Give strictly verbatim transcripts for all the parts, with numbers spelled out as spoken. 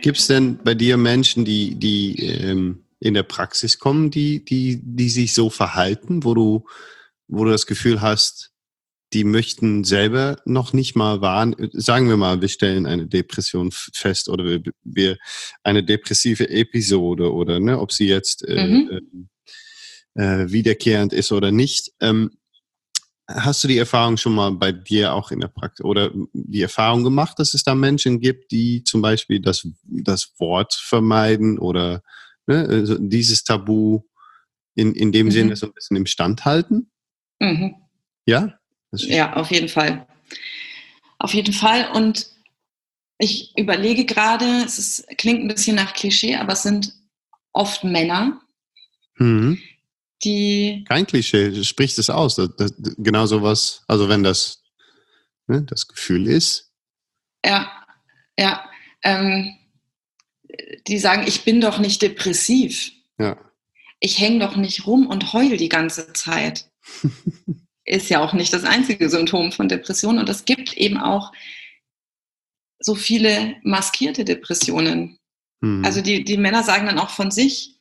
Gibt es denn bei dir Menschen, die, die ähm, in der Praxis kommen, die, die, die sich so verhalten, wo du, wo du das Gefühl hast, die möchten selber noch nicht mal wahrnehmen, sagen wir mal, wir stellen eine Depression fest oder wir, wir eine depressive Episode oder ne, ob sie jetzt äh, Mhm. äh, wiederkehrend ist oder nicht. Ähm, hast du die Erfahrung schon mal bei dir auch in der Praxis oder die Erfahrung gemacht, dass es da Menschen gibt, die zum Beispiel das, das Wort vermeiden oder ne, also dieses Tabu in, in dem Sinne Mhm. so ein bisschen im Stand halten? Mhm. Ja? Das ist, Ja, auf jeden Fall. Auf jeden Fall. Und ich überlege gerade, es ist, klingt ein bisschen nach Klischee, aber es sind oft Männer, mhm. die, Kein Klischee, du sprichst es aus. Das, das, genau sowas, also wenn das ne, das Gefühl ist. ja, ja, ähm, die sagen, ich bin doch nicht depressiv. Ja. Ich hänge doch nicht rum und heul die ganze Zeit. Ist ja auch nicht das einzige Symptom von Depression. Und es gibt eben auch so viele maskierte Depressionen. Also mhm. die, die Männer sagen dann auch von sich,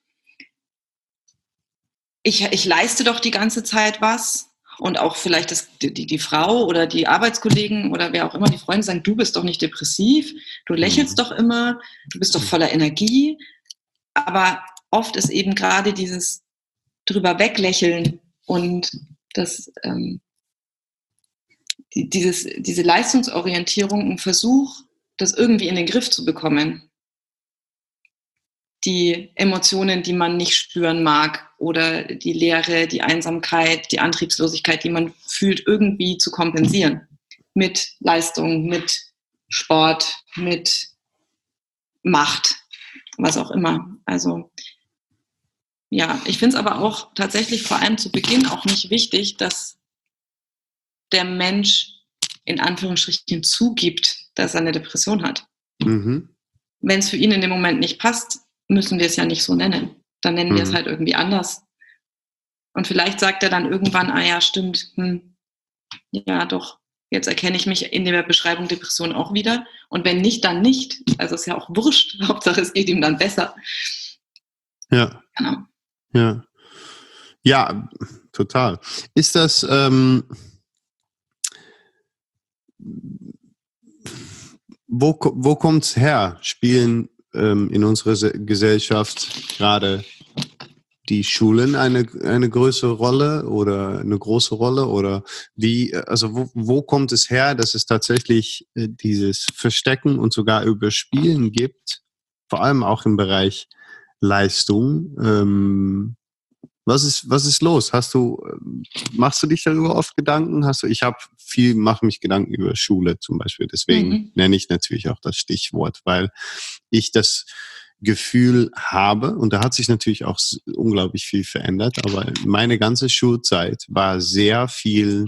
ich, ich leiste doch die ganze Zeit was. Und auch vielleicht das, die, die Frau oder die Arbeitskollegen oder wer auch immer, die Freunde sagen, du bist doch nicht depressiv, du lächelst Mhm. doch immer, du bist doch voller Energie. Aber oft ist eben gerade dieses drüber weglächeln und das, ähm, die, dieses, diese Leistungsorientierung ein Versuch, das irgendwie in den Griff zu bekommen. Die Emotionen, die man nicht spüren mag oder die Leere, die Einsamkeit, die Antriebslosigkeit, die man fühlt, irgendwie zu kompensieren. Mit Leistung, mit Sport, mit Macht, was auch immer. Also ja, ich finde es aber auch tatsächlich vor allem zu Beginn auch nicht wichtig, dass der Mensch in Anführungsstrichen zugibt, dass er eine Depression hat. Mhm. Wenn es für ihn in dem Moment nicht passt, müssen wir es ja nicht so nennen. Dann nennen wir es Mhm. halt irgendwie anders. Und vielleicht sagt er dann irgendwann, ah ja, stimmt, hm, ja doch, jetzt erkenne ich mich in der Beschreibung Depression auch wieder. Und wenn nicht, dann nicht. Also ist ja auch wurscht. Hauptsache, es geht ihm dann besser. Ja. Genau. Ja. Ja, total. Ist das, ähm, wo, wo kommt es her? Spielen ähm, in unserer Se- Gesellschaft gerade die Schulen eine, eine größere Rolle oder eine große Rolle? Oder wie, also wo, wo kommt es her, dass es tatsächlich äh, dieses Verstecken und sogar Überspielen gibt? Vor allem auch im Bereich Leistung. Ähm, Was ist, was ist los? Hast du, machst du dich darüber oft Gedanken? Hast du, ich habe viel, mache mich Gedanken über Schule zum Beispiel. Deswegen Mhm. nenne ich natürlich auch das Stichwort, weil ich das Gefühl habe, und da hat sich natürlich auch unglaublich viel verändert, aber meine ganze Schulzeit war sehr viel,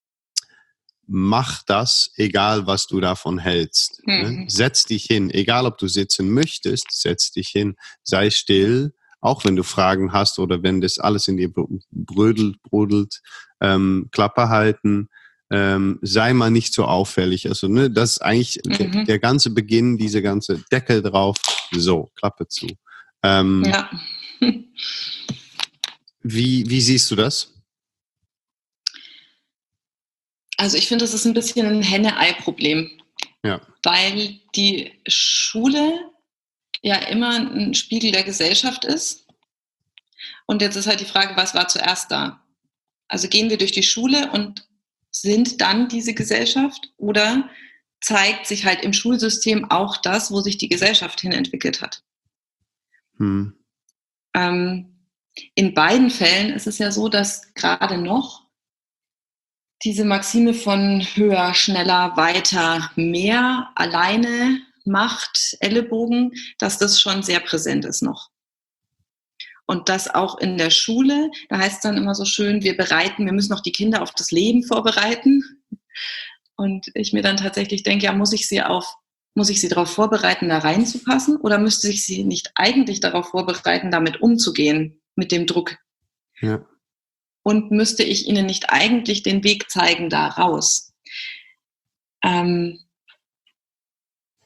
mach das, egal was du davon hältst. Ne? Mhm. Setz dich hin, egal ob du sitzen möchtest, setz dich hin, sei still, auch wenn du Fragen hast oder wenn das alles in dir brödelt, brodelt, ähm, Klappe halten, ähm, sei mal nicht so auffällig. Also, ne, das ist eigentlich der, Mhm. der ganze Beginn, diese ganze Deckel drauf, so, Klappe zu. Ähm, Ja. wie, wie siehst du das? Also ich finde, das ist ein bisschen ein Henne-Ei-Problem, Ja. weil die Schule ja immer ein Spiegel der Gesellschaft ist. Und jetzt ist halt die Frage, was war zuerst da? Also gehen wir durch die Schule und sind dann diese Gesellschaft oder zeigt sich halt im Schulsystem auch das, wo sich die Gesellschaft hin entwickelt hat? Hm. Ähm, in beiden Fällen ist es ja so, dass gerade noch diese Maxime von höher, schneller, weiter, mehr, alleine, Macht, Ellenbogen, dass das schon sehr präsent ist noch. Und das auch in der Schule, da heißt es dann immer so schön, wir bereiten, wir müssen noch die Kinder auf das Leben vorbereiten. Und ich mir dann tatsächlich denke, ja, muss ich sie auf, muss ich sie darauf vorbereiten, da reinzupassen? Oder müsste ich sie nicht eigentlich darauf vorbereiten, damit umzugehen, mit dem Druck? Ja. Und müsste ich ihnen nicht eigentlich den Weg zeigen da raus? Ähm,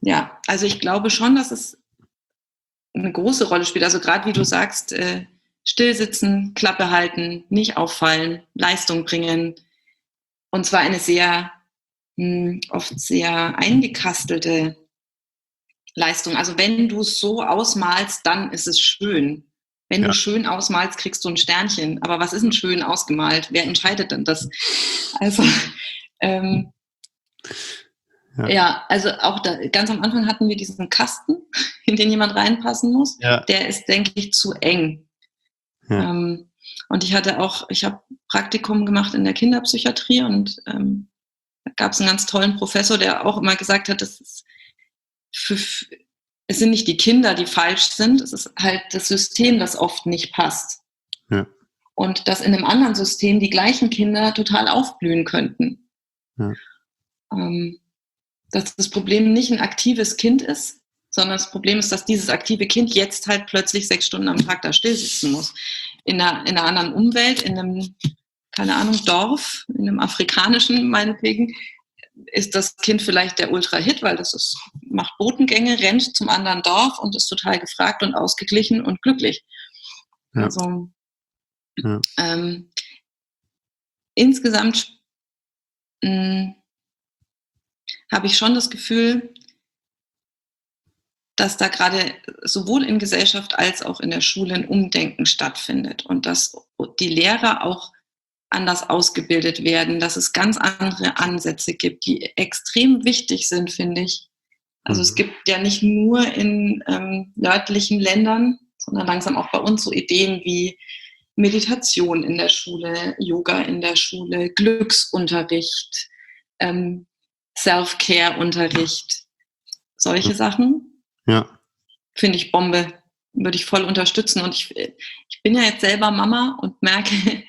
ja, also ich glaube schon, dass es eine große Rolle spielt. Also gerade wie du sagst, äh, still sitzen, Klappe halten, nicht auffallen, Leistung bringen. Und zwar eine sehr, mh, oft sehr eingekastelte Leistung. Also wenn du es so ausmalst, dann ist es schön. Wenn Ja. du schön ausmalst, kriegst du ein Sternchen. Aber was ist denn schön ausgemalt? Wer entscheidet denn das? Also ähm, Ja. ja, also auch da, ganz am Anfang hatten wir diesen Kasten, in den jemand reinpassen muss. Ja. Der ist, denke ich, zu eng. Ja. Ähm, und ich hatte auch, ich habe Praktikum gemacht in der Kinderpsychiatrie und ähm, da gab es einen ganz tollen Professor, der auch immer gesagt hat, das ist für, es sind nicht die Kinder, die falsch sind, es ist halt das System, das oft nicht passt. Ja. Und dass in einem anderen System die gleichen Kinder total aufblühen könnten. Ja. Ähm, dass das Problem nicht ein aktives Kind ist, sondern das Problem ist, dass dieses aktive Kind jetzt halt plötzlich sechs Stunden am Tag da still sitzen muss. In einer, in einer anderen Umwelt, in einem, keine Ahnung, Dorf, in einem afrikanischen, meinetwegen, ist das Kind vielleicht der Ultra-Hit, weil das ist, macht Botengänge, rennt zum anderen Dorf und ist total gefragt und ausgeglichen und glücklich. Ja. Also Ja. ähm, insgesamt mh, habe ich schon das Gefühl, dass da gerade sowohl in Gesellschaft als auch in der Schule ein Umdenken stattfindet und dass die Lehrer auch anders ausgebildet werden, dass es ganz andere Ansätze gibt, die extrem wichtig sind, finde ich. Also mhm. Es gibt ja nicht nur in ähm, nördlichen Ländern, sondern langsam auch bei uns so Ideen wie Meditation in der Schule, Yoga in der Schule, Glücksunterricht, ähm, Self-Care-Unterricht, solche Sachen. Ja. Finde ich Bombe, würde ich voll unterstützen. Und ich, ich bin ja jetzt selber Mama und merke,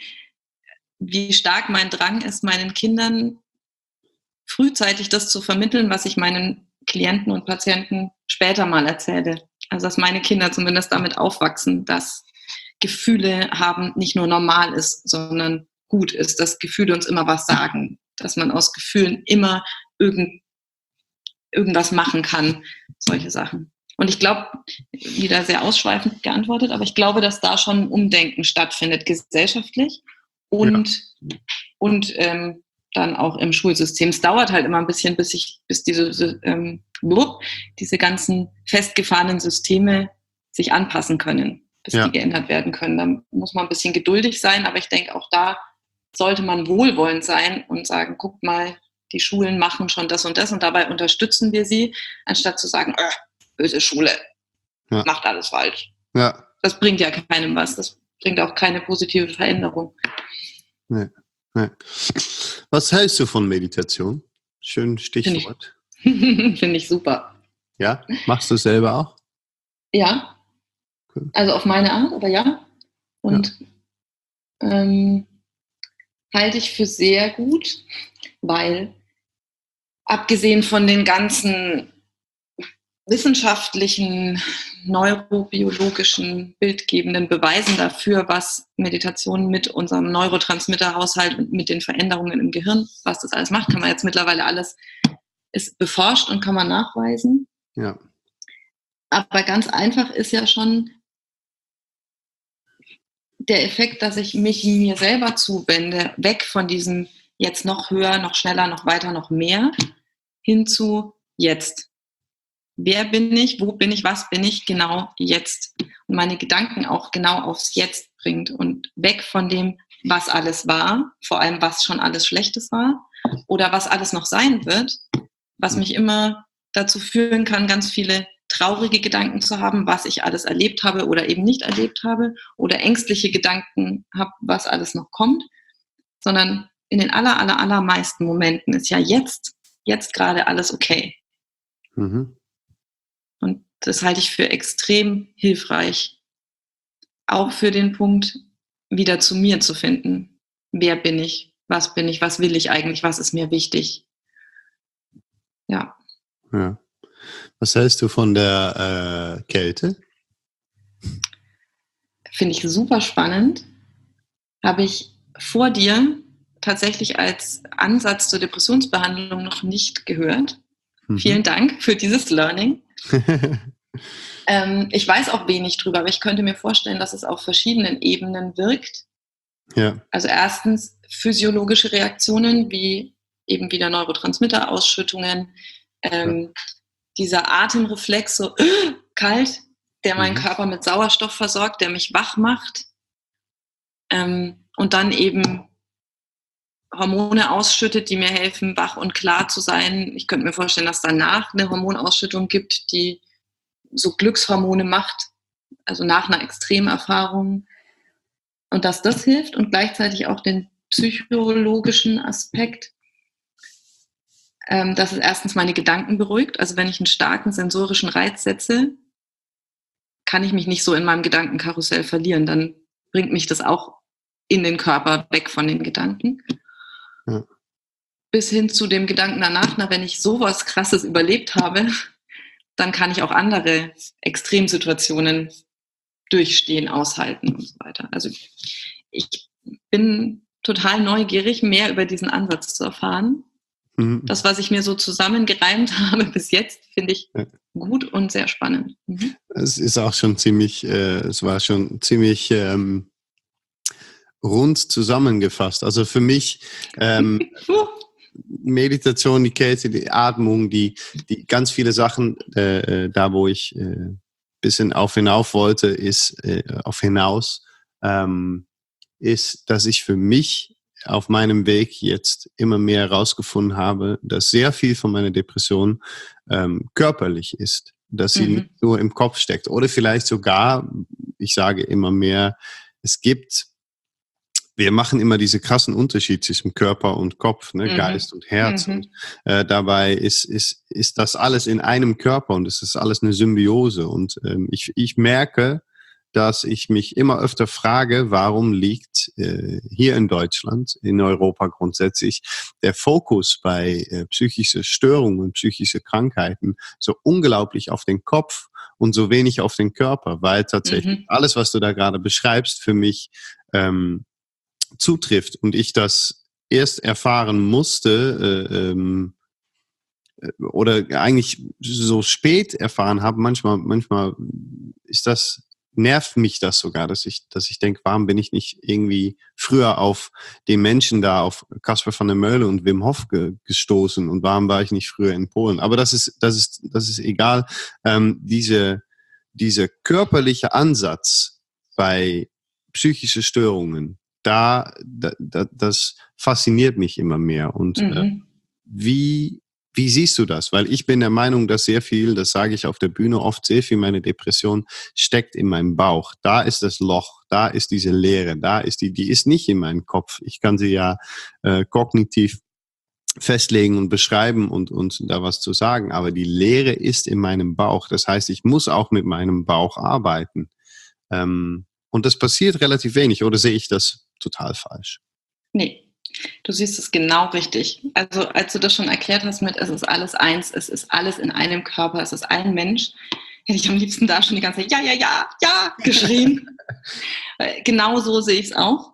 wie stark mein Drang ist, meinen Kindern frühzeitig das zu vermitteln, was ich meinen Klienten und Patienten später mal erzähle. Also dass meine Kinder zumindest damit aufwachsen, dass Gefühle haben nicht nur normal ist, sondern gut ist, dass Gefühle uns immer was sagen, dass man aus Gefühlen immer irgend, irgendwas machen kann, solche Sachen. Und ich glaube, wieder sehr ausschweifend geantwortet, aber ich glaube, dass da schon ein Umdenken stattfindet, gesellschaftlich und, ja. und ähm, dann auch im Schulsystem. Es dauert halt immer ein bisschen, bis ich, bis diese, ähm, diese ganzen festgefahrenen Systeme sich anpassen können, bis ja. die geändert werden können. Da muss man ein bisschen geduldig sein, aber ich denke, auch da sollte man wohlwollend sein und sagen, guck mal, die Schulen machen schon das und das und dabei unterstützen wir sie, anstatt zu sagen, äh, böse Schule, ja. macht alles falsch. Ja. Das bringt ja keinem was. Das bringt auch keine positive Veränderung. Nee, nee. Was hältst du von Meditation? Schön Stichwort. Finde ich, Find ich super. Ja? Machst du es selber auch? Ja. Cool. Also auf meine Art, aber ja. Und ja. Ähm, halte ich für sehr gut, weil abgesehen von den ganzen wissenschaftlichen, neurobiologischen, bildgebenden Beweisen dafür, was Meditation mit unserem Neurotransmitterhaushalt und mit den Veränderungen im Gehirn, was das alles macht, kann man jetzt mittlerweile alles, ist beforscht und kann man nachweisen. Ja. Aber ganz einfach ist ja schon der Effekt, dass ich mich mir selber zuwende, weg von diesem jetzt noch höher, noch schneller, noch weiter, noch mehr, hin zu jetzt. Wer bin ich, wo bin ich, was bin ich genau jetzt? Und meine Gedanken auch genau aufs Jetzt bringt und weg von dem, was alles war, vor allem was schon alles Schlechtes war oder was alles noch sein wird, was mich immer dazu führen kann, ganz viele traurige Gedanken zu haben, was ich alles erlebt habe oder eben nicht erlebt habe oder ängstliche Gedanken habe, was alles noch kommt, sondern in den aller, aller, allermeisten Momenten ist ja jetzt, jetzt gerade alles okay. Mhm. Und das halte ich für extrem hilfreich. Auch für den Punkt, wieder zu mir zu finden. Wer bin ich? Was bin ich? Was will ich eigentlich? Was ist mir wichtig? Ja. Ja. Was hältst du von der äh, Kälte? Finde ich super spannend. Habe ich vor dir tatsächlich als Ansatz zur Depressionsbehandlung noch nicht gehört. Vielen Dank für dieses Learning. ähm, ich weiß auch wenig drüber, aber ich könnte mir vorstellen, dass es auf verschiedenen Ebenen wirkt. Ja. Also erstens physiologische Reaktionen, wie eben wieder Neurotransmitterausschüttungen, ähm, ja. dieser Atemreflex, so äh, kalt, der meinen mhm. Körper mit Sauerstoff versorgt, der mich wach macht. Ähm, und dann eben Hormone ausschüttet, die mir helfen, wach und klar zu sein. Ich könnte mir vorstellen, dass danach eine Hormonausschüttung gibt, die so Glückshormone macht, also nach einer Extremerfahrung. Und dass das hilft und gleichzeitig auch den psychologischen Aspekt, ähm, dass es erstens meine Gedanken beruhigt. Also wenn ich einen starken sensorischen Reiz setze, kann ich mich nicht so in meinem Gedankenkarussell verlieren. Dann bringt mich das auch in den Körper weg von den Gedanken. Ja. Bis hin zu dem Gedanken danach, na, wenn ich sowas Krasses überlebt habe, dann kann ich auch andere Extremsituationen durchstehen, aushalten und so weiter. Also ich bin total neugierig, mehr über diesen Ansatz zu erfahren. Mhm. Das, was ich mir so zusammengereimt habe bis jetzt, finde ich ja. gut und sehr spannend. Mhm. Es ist auch schon ziemlich, äh, es war schon ziemlich ähm, rund zusammengefasst. Also für mich ähm, Meditation, die Kälte, die Atmung, die, die ganz viele Sachen, äh, da wo ich äh, bisschen auf hinauf wollte, ist äh, auf hinaus, ähm, ist, dass ich für mich auf meinem Weg jetzt immer mehr herausgefunden habe, dass sehr viel von meiner Depression ähm, körperlich ist, dass sie mhm. nicht nur im Kopf steckt oder vielleicht sogar, ich sage immer mehr, es gibt wir machen immer diese krassen Unterschied zwischen Körper und Kopf, ne? Mhm. Geist und Herz. Mhm. Und äh, dabei ist, ist, ist das alles in einem Körper und es ist alles eine Symbiose. Und ähm, ich, ich merke, dass ich mich immer öfter frage, warum liegt äh, hier in Deutschland, in Europa grundsätzlich, der Fokus bei äh, psychischen Störungen und psychischen Krankheiten so unglaublich auf den Kopf und so wenig auf den Körper, weil tatsächlich mhm. alles, was du da gerade beschreibst, für mich ähm, zutrifft und ich das erst erfahren musste äh, ähm, oder eigentlich so spät erfahren habe. Manchmal, manchmal ist das nervt mich das sogar, dass ich, dass ich denke, warum bin ich nicht irgendwie früher auf den Menschen da, auf Caspar van der Meulen und Wim Hof ge, gestoßen und warum war ich nicht früher in Polen? Aber das ist, das ist, das ist egal. Ähm, diese, dieser körperliche Ansatz bei psychischen Störungen, Da, da, da, das fasziniert mich immer mehr. Und mhm. äh, wie, wie siehst du das? Weil ich bin der Meinung, dass sehr viel, das sage ich auf der Bühne oft, sehr viel meine Depression steckt in meinem Bauch. Da ist das Loch, da ist diese Leere, da ist die, die ist nicht in meinem Kopf. Ich kann sie ja äh, kognitiv festlegen und beschreiben und, und da was zu sagen, aber die Leere ist in meinem Bauch. Das heißt, ich muss auch mit meinem Bauch arbeiten. Ähm, und das passiert relativ wenig, oder sehe ich das total falsch? Nee, du siehst es genau richtig. Also als du das schon erklärt hast mit, es ist alles eins, es ist alles in einem Körper, es ist ein Mensch, hätte ich am liebsten da schon die ganze Zeit ja, ja, ja, ja geschrien. Genau so sehe ich es auch.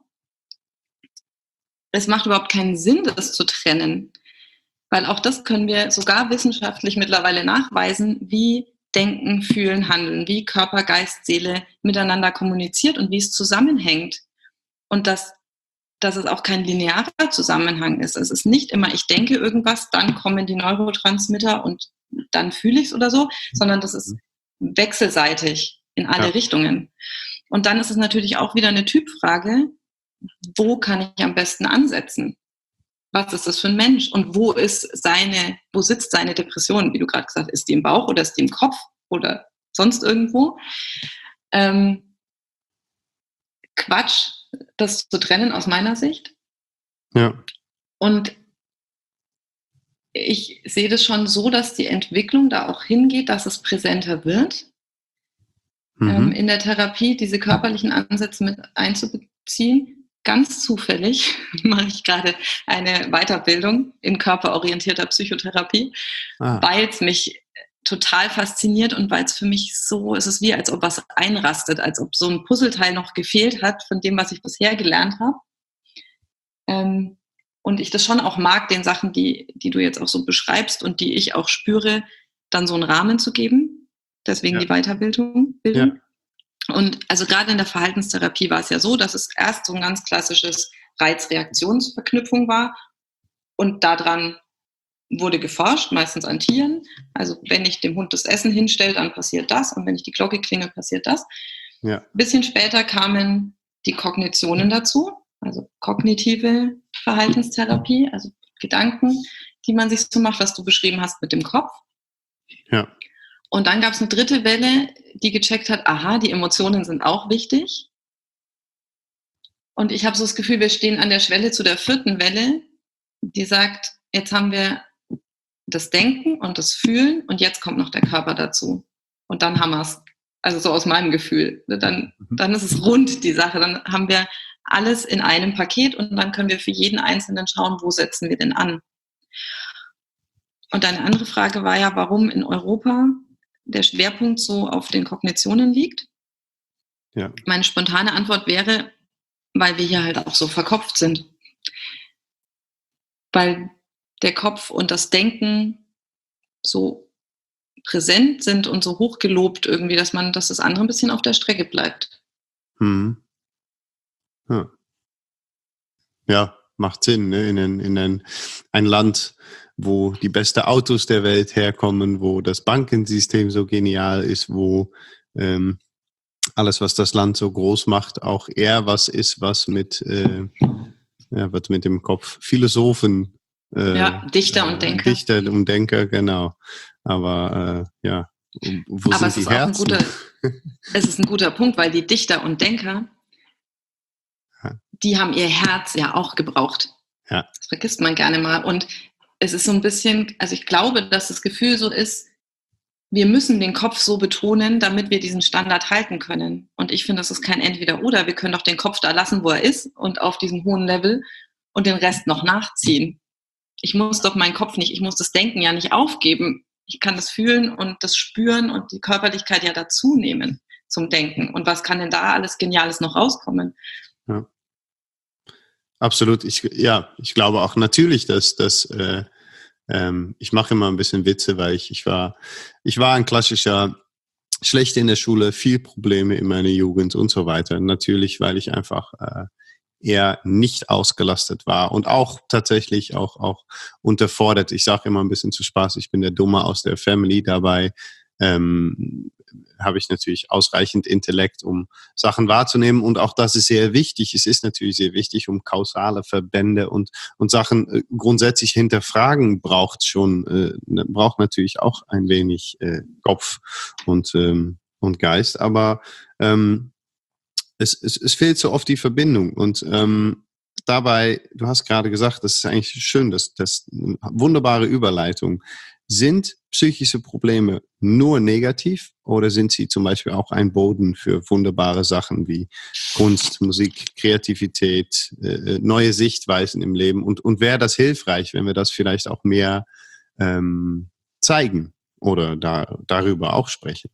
Es macht überhaupt keinen Sinn, das zu trennen, weil auch das können wir sogar wissenschaftlich mittlerweile nachweisen, wie Denken, Fühlen, Handeln, wie Körper, Geist, Seele miteinander kommuniziert und wie es zusammenhängt. Und dass, dass es auch kein linearer Zusammenhang ist. Es ist nicht immer, ich denke irgendwas, dann kommen die Neurotransmitter und dann fühle ich es oder so, sondern das ist wechselseitig in alle ja. Richtungen. Und dann ist es natürlich auch wieder eine Typfrage, wo kann ich am besten ansetzen? Was ist das für ein Mensch? Und wo ist seine, wo sitzt seine Depression? Wie du gerade gesagt hast, ist die im Bauch oder ist die im Kopf oder sonst irgendwo? Ähm, Quatsch, das zu trennen aus meiner Sicht. Ja. Und ich sehe das schon so, dass die Entwicklung da auch hingeht, dass es präsenter wird. Mhm. Ähm, in der Therapie diese körperlichen Ansätze mit einzubeziehen. Ganz zufällig mache ich gerade eine Weiterbildung in körperorientierter Psychotherapie, ah. weil es mich total fasziniert und weil es für mich so, es ist wie, als ob was einrastet, als ob so ein Puzzleteil noch gefehlt hat von dem, was ich bisher gelernt habe. Ähm, und ich das schon auch mag, den Sachen, die, die du jetzt auch so beschreibst und die ich auch spüre, dann so einen Rahmen zu geben. Deswegen Ja. die Weiterbildung. Bildung. Ja. Und also gerade in der Verhaltenstherapie war es ja so, dass es erst so ein ganz klassisches Reiz-Reaktionsverknüpfung war und daran wurde geforscht, meistens an Tieren. Also wenn ich dem Hund das Essen hinstelle, dann passiert das und wenn ich die Glocke klingel, passiert das. Ja. Ein bisschen später kamen die Kognitionen dazu, also kognitive Verhaltenstherapie, also Gedanken, die man sich so macht, was du beschrieben hast mit dem Kopf. Ja. Und dann gab es eine dritte Welle, die gecheckt hat, aha, die Emotionen sind auch wichtig. Und ich habe so das Gefühl, wir stehen an der Schwelle zu der vierten Welle, die sagt, jetzt haben wir das Denken und das Fühlen und jetzt kommt noch der Körper dazu. Und dann haben wir es. Also so aus meinem Gefühl. Dann, dann ist es rund, die Sache. Dann haben wir alles in einem Paket und dann können wir für jeden Einzelnen schauen, wo setzen wir denn an. Und eine andere Frage war ja, warum in Europa der Schwerpunkt so auf den Kognitionen liegt. Ja. Meine spontane Antwort wäre, weil wir hier halt auch so verkopft sind. Weil der Kopf und das Denken so präsent sind und so hochgelobt irgendwie, dass man, dass das andere ein bisschen auf der Strecke bleibt. Hm. Ja. Ja, macht Sinn, ne? In, ein, in ein, ein Land, wo die besten Autos der Welt herkommen, wo das Bankensystem so genial ist, wo ähm, alles, was das Land so groß macht, auch eher was ist, was mit, äh, ja, was mit dem Kopf Philosophen, äh, ja, Dichter äh, und Denker. Dichter und Denker, genau. Aber äh, ja, wo Aber sind es die ist auch ein Herzen? guter, es ist ein guter Punkt, weil die Dichter und Denker, Ja. die haben ihr Herz ja auch gebraucht. Ja. Das vergisst man gerne mal. Und es ist so ein bisschen, also ich glaube, dass das Gefühl so ist, wir müssen den Kopf so betonen, damit wir diesen Standard halten können. Und ich finde, das ist kein Entweder-Oder. Wir können doch den Kopf da lassen, wo er ist und auf diesem hohen Level und den Rest noch nachziehen. Ich muss doch meinen Kopf nicht, ich muss das Denken ja nicht aufgeben. Ich kann das fühlen und das spüren und die Körperlichkeit ja dazu nehmen zum Denken. Und was kann denn da alles Geniales noch rauskommen? Ja. Absolut. Ich, ja, ich glaube auch natürlich, dass, dass äh, ähm, ich mache immer ein bisschen Witze, weil ich, ich war, ich war ein klassischer schlecht in der Schule, viel Probleme in meiner Jugend und so weiter. Natürlich, weil ich einfach äh, eher nicht ausgelastet war und auch tatsächlich auch, auch unterfordert. Ich sage immer ein bisschen zu Spaß, ich bin der Dumme aus der Family. Dabei ähm, habe ich natürlich ausreichend Intellekt, um Sachen wahrzunehmen. Und auch das ist sehr wichtig. Es ist natürlich sehr wichtig, um kausale Verbände und, und Sachen äh, grundsätzlich hinterfragen braucht schon, äh, braucht natürlich auch ein wenig äh, Kopf und, ähm, und Geist. Aber ähm, es, es, es fehlt so oft die Verbindung. Und ähm, dabei, du hast gerade gesagt, das ist eigentlich schön, das, das eine wunderbare Überleitung. Sind psychische Probleme nur negativ oder sind sie zum Beispiel auch ein Boden für wunderbare Sachen wie Kunst, Musik, Kreativität, äh, neue Sichtweisen im Leben? Und, und wäre das hilfreich, wenn wir das vielleicht auch mehr ähm, zeigen oder da, darüber auch sprechen?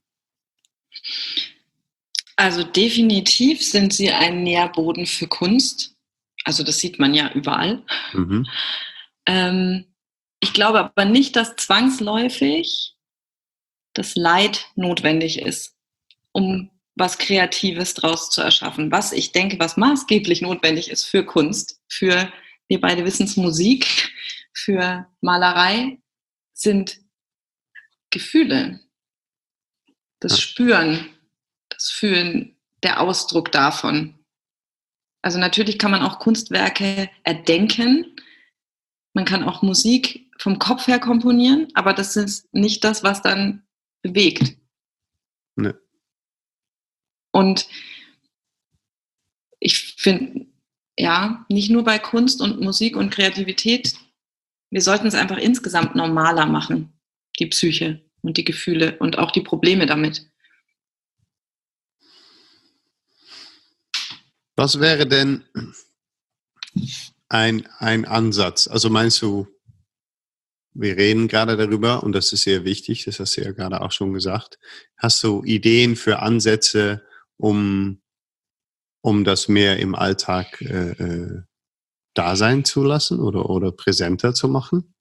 Also definitiv sind sie ein Nährboden für Kunst. Also das sieht man ja überall. Mhm. Ähm, ich glaube aber nicht, dass zwangsläufig das Leid notwendig ist, um was Kreatives draus zu erschaffen. Was ich denke, was maßgeblich notwendig ist für Kunst, für, wir beide wissen es, Musik, für Malerei, sind Gefühle, das Ja. Spüren, das Fühlen, der Ausdruck davon. Also natürlich kann man auch Kunstwerke erdenken, man kann auch Musik vom Kopf her komponieren, aber das ist nicht das, was dann bewegt. Nee. Und ich finde, ja, nicht nur bei Kunst und Musik und Kreativität, wir sollten es einfach insgesamt normaler machen, die Psyche und die Gefühle und auch die Probleme damit. Was wäre denn ein, ein Ansatz? Also meinst du, wir reden gerade darüber und das ist sehr wichtig, das hast du ja gerade auch schon gesagt. Hast du Ideen für Ansätze, um, um das mehr im Alltag äh, da sein zu lassen oder, oder präsenter zu machen?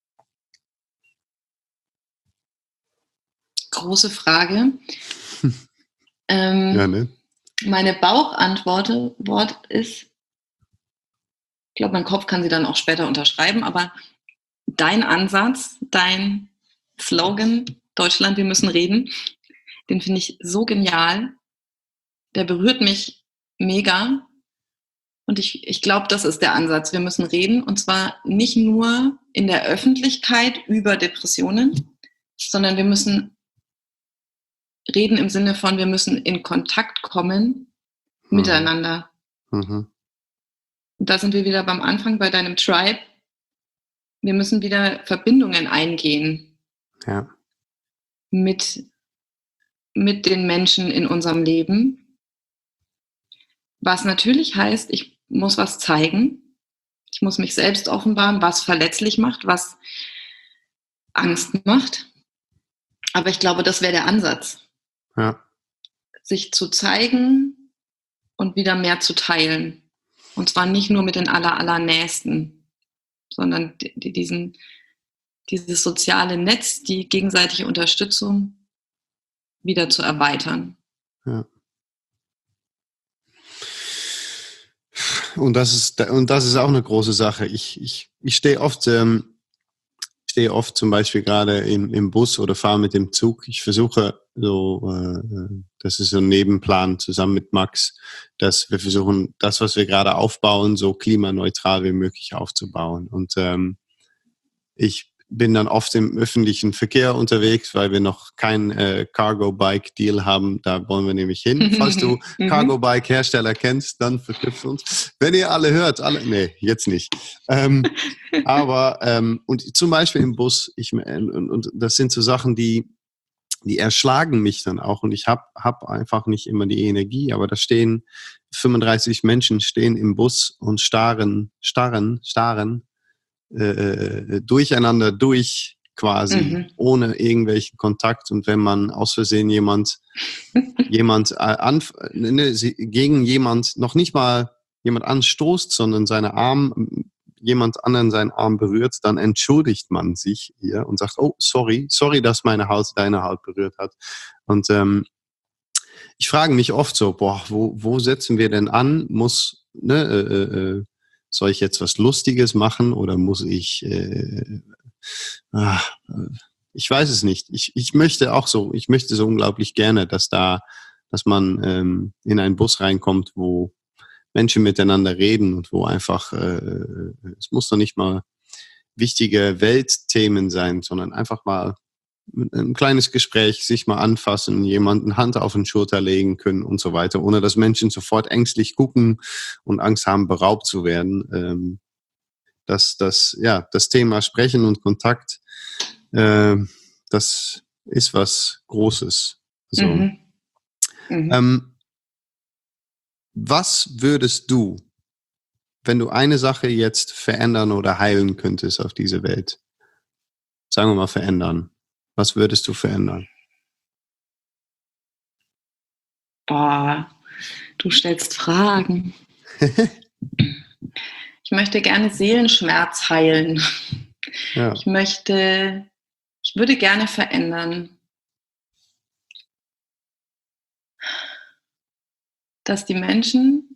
Große Frage. ähm, Ja, ne? Meine Bauchantwort Wort ist, ich glaube, mein Kopf kann sie dann auch später unterschreiben, aber dein Ansatz, dein Slogan, Deutschland, wir müssen reden, den finde ich so genial. Der berührt mich mega. Und ich, ich glaube, das ist der Ansatz. Wir müssen reden. Und zwar nicht nur in der Öffentlichkeit über Depressionen, sondern wir müssen reden im Sinne von, wir müssen in Kontakt kommen Mhm. miteinander. Mhm. Und da sind wir wieder beim Anfang bei deinem Tribe. Wir müssen wieder Verbindungen eingehen Ja. mit, mit den Menschen in unserem Leben. Was natürlich heißt, ich muss was zeigen. Ich muss mich selbst offenbaren, was verletzlich macht, was Angst macht. Aber ich glaube, das wäre der Ansatz. Ja. Sich zu zeigen und wieder mehr zu teilen. Und zwar nicht nur mit den aller, allernächsten, sondern die, die, diesen, dieses soziale Netz, die gegenseitige Unterstützung wieder zu erweitern. Ja. Und das ist, und das ist auch eine große Sache. Ich, ich, ich stehe oft, ähm, stehe oft zum Beispiel gerade im, im Bus oder fahre mit dem Zug. Ich versuche so, äh, das ist so ein Nebenplan zusammen mit Max, dass wir versuchen, das, was wir gerade aufbauen, so klimaneutral wie möglich aufzubauen. Und ähm, ich bin dann oft im öffentlichen Verkehr unterwegs, weil wir noch kein äh, Cargo-Bike-Deal haben. Da wollen wir nämlich hin. Falls du Cargo-Bike-Hersteller kennst, dann verknüpft uns. Wenn ihr alle hört, alle, nee, jetzt nicht. Ähm, aber, ähm, und zum Beispiel im Bus, ich, und, und das sind so Sachen, die, die erschlagen mich dann auch. Und ich habe hab einfach nicht immer die Energie. Aber da stehen fünfunddreißig Menschen stehen im Bus und starren, starren, starren, Äh, durcheinander durch quasi, Mhm. ohne irgendwelchen Kontakt. Und wenn man aus Versehen jemand, jemand äh, anf- ne, sie- gegen jemand noch nicht mal jemand anstoßt, sondern seine Arm, jemand anderen seinen Arm berührt, dann entschuldigt man sich hier und sagt, oh, sorry, sorry, dass meine Haut deine Haut berührt hat. Und ähm, ich frage mich oft so, boah, wo, wo setzen wir denn an? Muss, ne, äh, äh, soll ich jetzt was Lustiges machen oder muss ich, äh, ah, ich weiß es nicht. Ich, ich möchte auch so, ich möchte so unglaublich gerne, dass da, dass man ähm, in einen Bus reinkommt, wo Menschen miteinander reden und wo einfach, äh, es muss doch nicht mal wichtige Weltthemen sein, sondern einfach mal ein kleines Gespräch, sich mal anfassen, jemanden Hand auf den Schulter legen können und so weiter, ohne dass Menschen sofort ängstlich gucken und Angst haben, beraubt zu werden. Ähm, dass das, ja, das Thema Sprechen und Kontakt, äh, das ist was Großes. So. Mhm. Mhm. Ähm, was würdest du, wenn du eine Sache jetzt verändern oder heilen könntest auf dieser Welt? Sagen wir mal verändern. Was würdest du verändern? Boah, du stellst Fragen. Ich möchte gerne Seelenschmerz heilen. Ja. Ich möchte, ich würde gerne verändern, dass die Menschen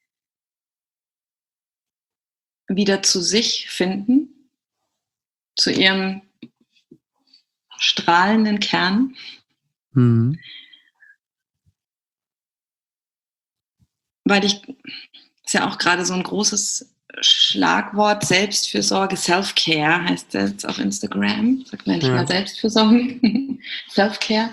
wieder zu sich finden, zu ihrem strahlenden Kern. Mhm. Weil ich, ist ja auch gerade so ein großes Schlagwort, Selbstfürsorge, Self-Care heißt das jetzt auf Instagram. Sagt man nicht Ja. mal Selbstfürsorge, Self-Care.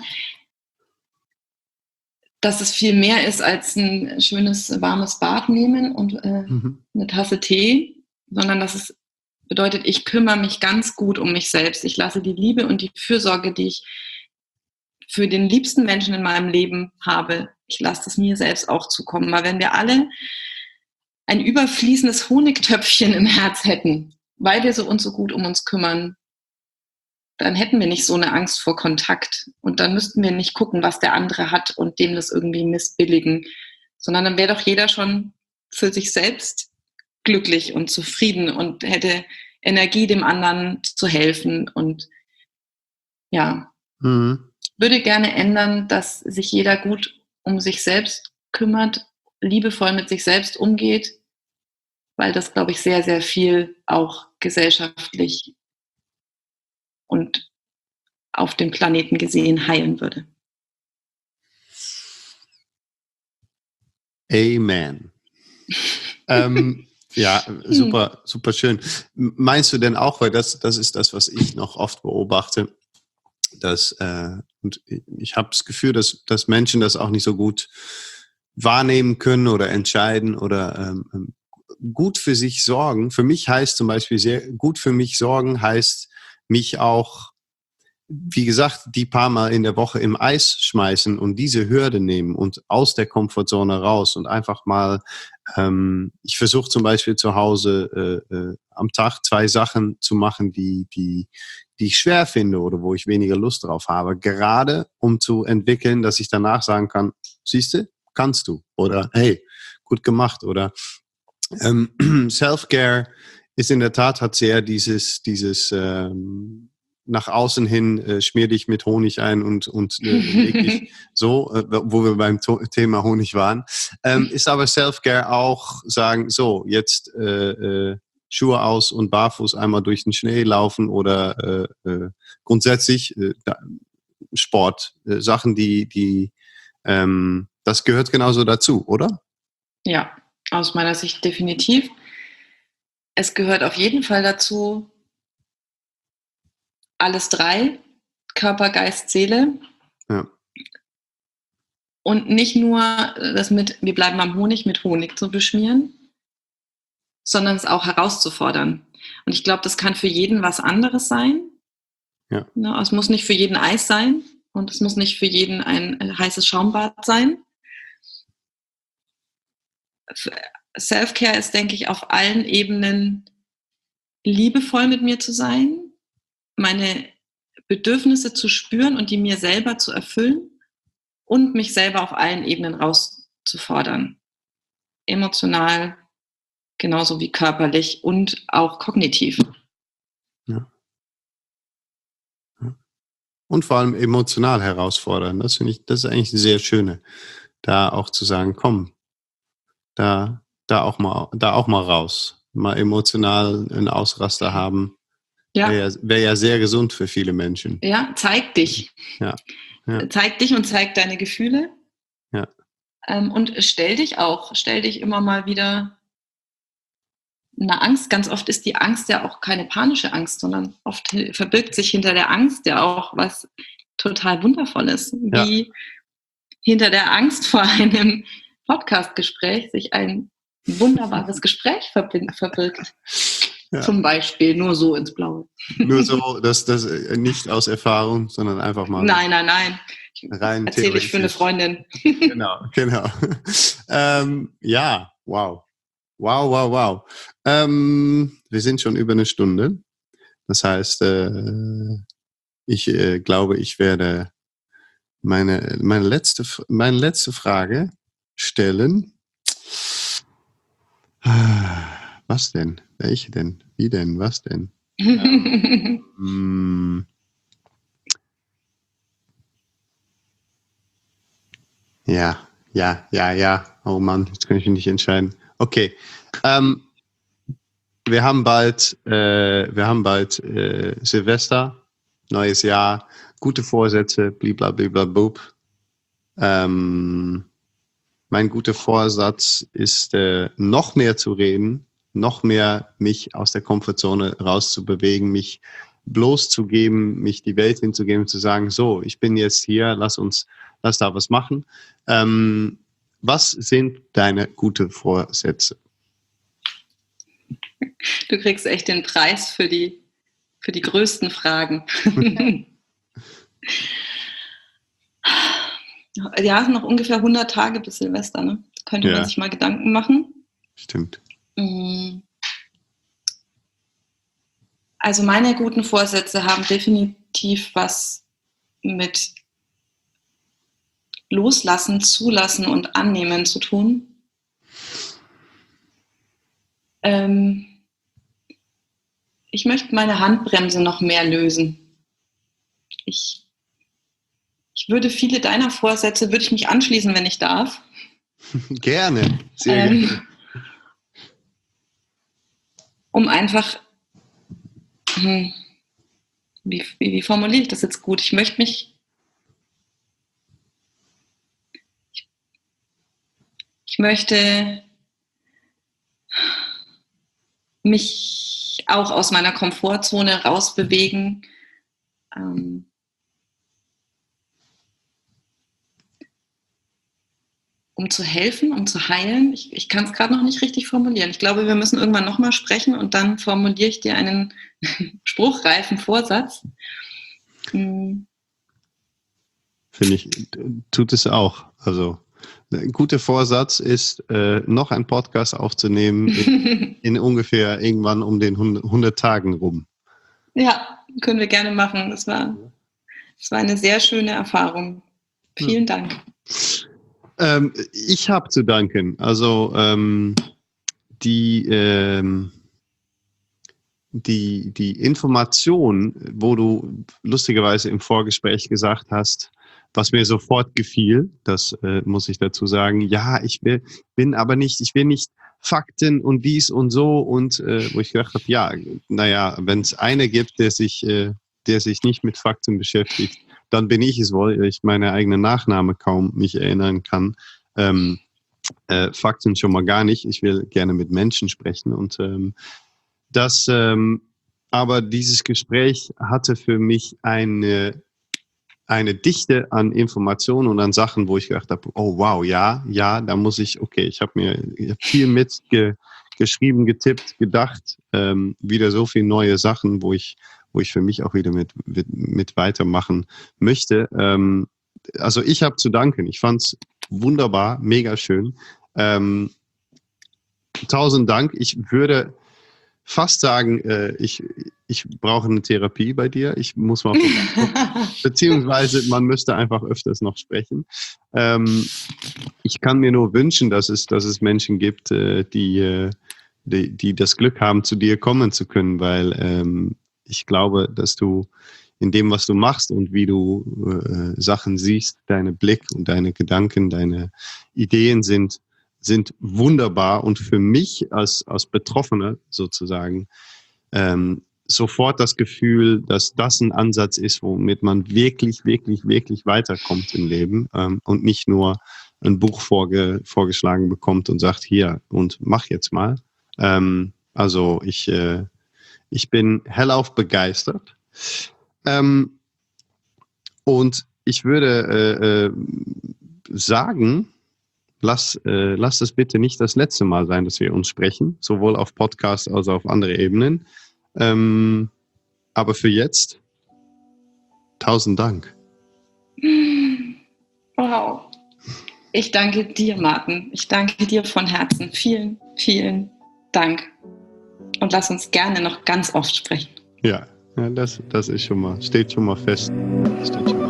Dass es viel mehr ist als ein schönes, warmes Bad nehmen und äh, Mhm. eine Tasse Tee, sondern dass es bedeutet, ich kümmere mich ganz gut um mich selbst. Ich lasse die Liebe und die Fürsorge, die ich für den liebsten Menschen in meinem Leben habe, ich lasse es mir selbst auch zukommen. Weil wenn wir alle ein überfließendes Honigtöpfchen im Herz hätten, weil wir so uns so gut um uns kümmern, dann hätten wir nicht so eine Angst vor Kontakt. Und dann müssten wir nicht gucken, was der andere hat und dem das irgendwie missbilligen, sondern dann wäre doch jeder schon für sich selbst glücklich und zufrieden und hätte Energie, dem anderen zu helfen. Und ja, Mhm. würde gerne ändern, dass sich jeder gut um sich selbst kümmert, liebevoll mit sich selbst umgeht, weil das, glaube ich, sehr, sehr viel auch gesellschaftlich und auf dem Planeten gesehen heilen würde. Amen. ähm, ja, super, super schön. Meinst du denn auch, weil das, das ist das, was ich noch oft beobachte, dass, äh, und ich habe das Gefühl, dass, dass Menschen das auch nicht so gut wahrnehmen können oder entscheiden oder ähm, gut für sich sorgen. Für mich heißt zum Beispiel sehr gut für mich sorgen, heißt mich auch, wie gesagt, die paar Mal in der Woche im Eis schmeißen und diese Hürde nehmen und aus der Komfortzone raus und einfach mal, ähm, ich versuche zum Beispiel zu Hause äh, äh, am Tag zwei Sachen zu machen, die, die, die ich schwer finde oder wo ich weniger Lust drauf habe, gerade um zu entwickeln, dass ich danach sagen kann, siehst du, kannst du oder hey, gut gemacht oder ähm, Self-Care ist in der Tat, hat sehr dieses, dieses ähm, nach außen hin, äh, schmier dich mit Honig ein und, und äh, leg dich so, äh, wo wir beim to- Thema Honig waren. Ähm, ist aber Self-Care auch sagen, so, jetzt äh, äh, Schuhe aus und barfuß einmal durch den Schnee laufen oder äh, äh, grundsätzlich äh, Sport, äh, Sachen, die, die ähm, das gehört genauso dazu, oder? Ja, aus meiner Sicht definitiv. Es gehört auf jeden Fall dazu, alles drei, Körper, Geist, Seele. Ja. Und nicht nur das mit, wir bleiben am Honig, mit Honig zu beschmieren, sondern es auch herauszufordern. Und ich glaube, das kann für jeden was anderes sein. Ja. Ne, es muss nicht für jeden Eis sein und es muss nicht für jeden ein heißes Schaumbad sein. Self-Care ist, denke ich, auf allen Ebenen liebevoll mit mir zu sein, meine Bedürfnisse zu spüren und die mir selber zu erfüllen und mich selber auf allen Ebenen rauszufordern. Emotional, genauso wie körperlich und auch kognitiv. Ja. Und vor allem emotional herausfordern. Das finde ich, das ist eigentlich eine sehr schöne, da auch zu sagen, komm, da, da auch mal, da auch mal raus, mal emotional einen Ausraster haben. Ja. Wäre ja, wär ja sehr gesund für viele Menschen. Ja, zeig dich. Ja. Ja. Zeig dich und zeig deine Gefühle. Ja. Ähm, und stell dich auch, stell dich immer mal wieder eine Angst. Ganz oft ist die Angst ja auch keine panische Angst, sondern oft verbirgt sich hinter der Angst ja auch was total Wundervolles, wie ja. hinter der Angst vor einem Podcastgespräch sich ein wunderbares Gespräch verbirgt. Ja. Zum Beispiel, nur so ins Blaue. Nur so, dass das nicht aus Erfahrung, sondern einfach mal. Nein, nein, nein. Rein erzähle ich für eine Freundin. Genau, genau. ähm, ja, wow. Wow, wow, wow. Ähm, wir sind schon über eine Stunde. Das heißt, äh, ich äh, glaube, ich werde meine, meine, letzte, meine letzte Frage stellen. Was denn? Welche denn? Wie denn? Was denn? ähm, ja, ja, ja, ja. Oh Mann, jetzt kann ich mich nicht entscheiden. Okay. Ähm, wir haben bald, äh, wir haben bald äh, Silvester, neues Jahr, gute Vorsätze, blablabla. Ähm, mein guter Vorsatz ist, äh, noch mehr zu reden, noch mehr mich aus der Komfortzone rauszubewegen, mich bloßzugeben, mich die Welt hinzugeben, zu sagen, so, ich bin jetzt hier, lass uns, lass da was machen. Ähm, was sind deine guten Vorsätze? Du kriegst echt den Preis für die, für die größten Fragen. Ja, es sind noch ungefähr hundert Tage bis Silvester, ne? Da könnte ja. man sich mal Gedanken machen. Stimmt. Also meine guten Vorsätze haben definitiv was mit Loslassen, Zulassen und Annehmen zu tun. Ähm, ich möchte meine Handbremse noch mehr lösen. Ich, ich würde viele deiner Vorsätze, würde ich mich anschließen, wenn ich darf. Gerne, sehr ähm, gerne. Um einfach, hm, wie, wie, wie formuliere ich das jetzt gut? Ich möchte mich, ich, ich möchte mich auch aus meiner Komfortzone rausbewegen. Ähm, um zu helfen, um zu heilen. Ich, ich kann es gerade noch nicht richtig formulieren. Ich glaube, wir müssen irgendwann nochmal sprechen und dann formuliere ich dir einen spruchreifen Vorsatz. Hm. Finde ich, tut es auch. Also ein guter Vorsatz ist, äh, noch einen Podcast aufzunehmen in, in ungefähr irgendwann um den hundert Tagen rum. Ja, können wir gerne machen. Das war, das war eine sehr schöne Erfahrung. Vielen ja. Dank. Ähm, ich habe zu danken. Also ähm, die, ähm, die, die Information, wo du lustigerweise im Vorgespräch gesagt hast, was mir sofort gefiel, das äh, muss ich dazu sagen, ja, ich will, bin aber nicht, ich will nicht Fakten und dies und so und äh, wo ich gedacht habe, ja, naja, wenn es eine gibt, der sich, äh, der sich nicht mit Fakten beschäftigt, dann bin ich es wohl, ich meine eigene Nachname kaum mich erinnern kann. Ähm, äh, Fakten schon mal gar nicht. Ich will gerne mit Menschen sprechen und ähm, das, ähm, aber dieses Gespräch hatte für mich eine, eine Dichte an Informationen und an Sachen, wo ich gedacht habe, oh wow, ja, ja, da muss ich, okay, ich habe mir ich hab viel mitgeschrieben, getippt, gedacht, ähm, wieder so viele neue Sachen, wo ich, wo ich für mich auch wieder mit, mit, mit weitermachen möchte. Ähm, also ich habe zu danken. Ich fand es wunderbar, mega schön. Ähm, tausend Dank. Ich würde fast sagen, äh, ich, ich brauche eine Therapie bei dir. Ich muss mal vorbeikommen. Beziehungsweise man müsste einfach öfters noch sprechen. Ähm, ich kann mir nur wünschen, dass es, dass es Menschen gibt, äh, die, äh, die, die das Glück haben, zu dir kommen zu können, weil ähm, ich glaube, dass du in dem, was du machst und wie du äh, Sachen siehst, deine Blick und deine Gedanken, deine Ideen sind, sind wunderbar und für mich als, als Betroffener sozusagen ähm, sofort das Gefühl, dass das ein Ansatz ist, womit man wirklich, wirklich, wirklich weiterkommt im Leben ähm, und nicht nur ein Buch vorge, vorgeschlagen bekommt und sagt, hier und mach jetzt mal. Ähm, also ich, äh, ich bin hellauf begeistert. Ähm, und ich würde äh, äh, sagen, lass, äh, lass das bitte nicht das letzte Mal sein, dass wir uns sprechen, sowohl auf Podcast als auch auf andere Ebenen. Ähm, aber für jetzt, tausend Dank. Wow. Ich danke dir, Martin. Ich danke dir von Herzen. Vielen, vielen Dank. Und lass uns gerne noch ganz oft sprechen. Ja, ja das, das ist schon mal, steht schon mal fest. Steht schon mal